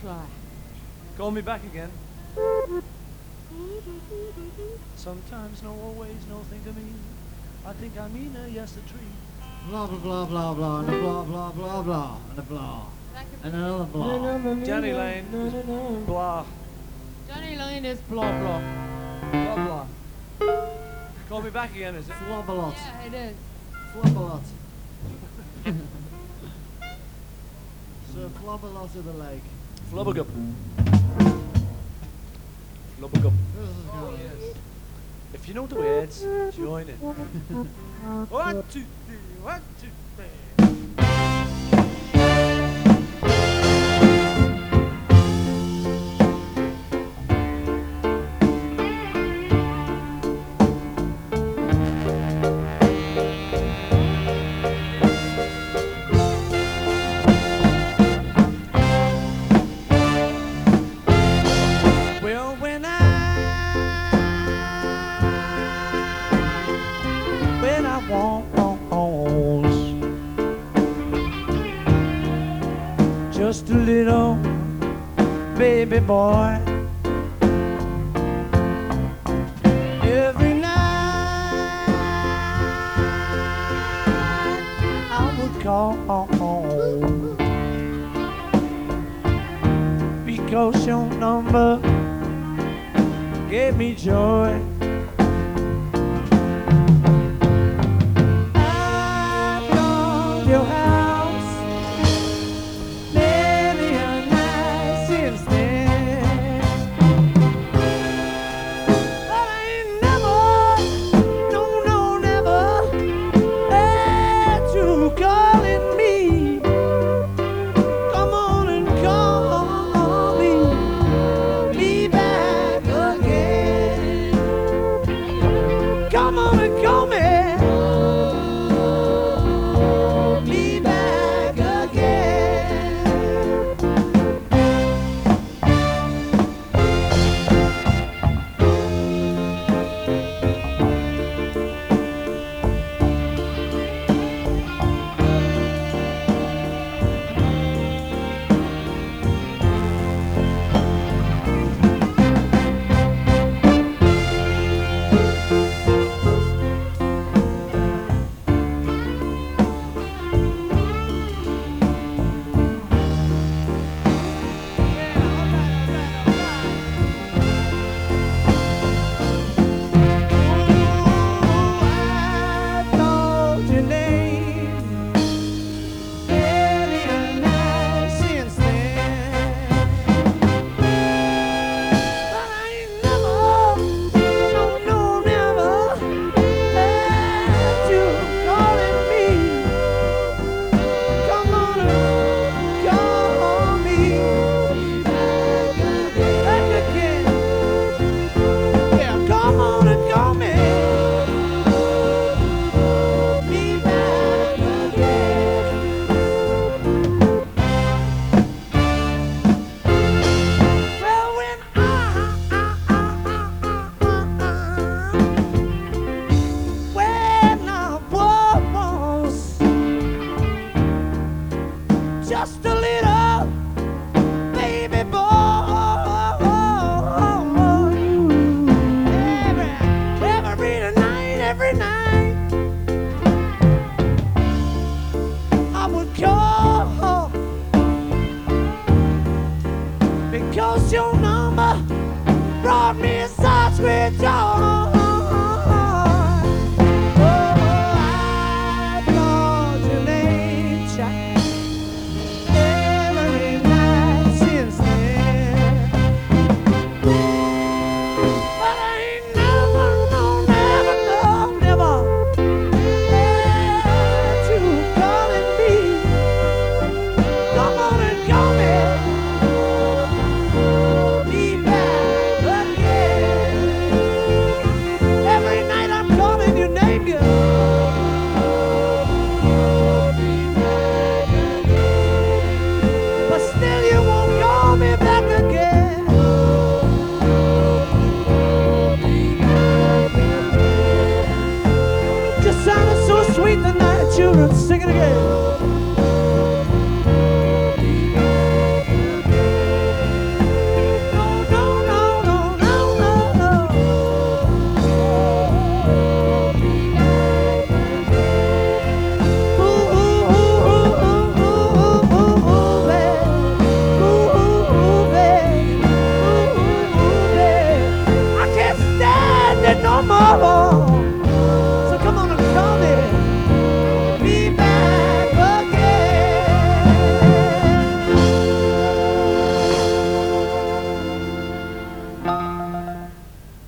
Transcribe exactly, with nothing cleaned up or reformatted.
butterfly. Call me back again. Sometimes, no always, no thing to me. I think I mean a yes a tree. Blah blah blah blah blah and a blah blah blah blah and a blah and another blah. Johnny Lane is blah. Johnny Lane is blah blah. Blah blah. Call me back again, is it? Flubbalot. Yeah, it is. Flubbalot. Sir Flubbalot of the lake. Flubbergup. Flubbergup. This is Oh, good. yes. If you know the words, join in. One, two, three, one, two, three. Well, when I when I walk just a little baby boy. Every night I would call because your number gave me joy. I've gone to your house many a night since then, but I ain't never, no, no, never had you calling me. Come on and call me, me back again. Come on and call me. Me back again. I called your name many a night since then, but I ain't never, no, no, never had you calling me. Come on and call me back again. Yeah, come on and call me. Me back again. Well, when I, when I was just a little baby boy, every, every night, every night, I would call because your number brought me such great joy. Oh, I called your name, child, every night since then, but I ain't never, no, never, no, never had you calling me. Come on and call me. Me back again. Every night I'm calling your name, girl. But still you won't call me back again. Just sounded so sweet tonight, children. Sing it again.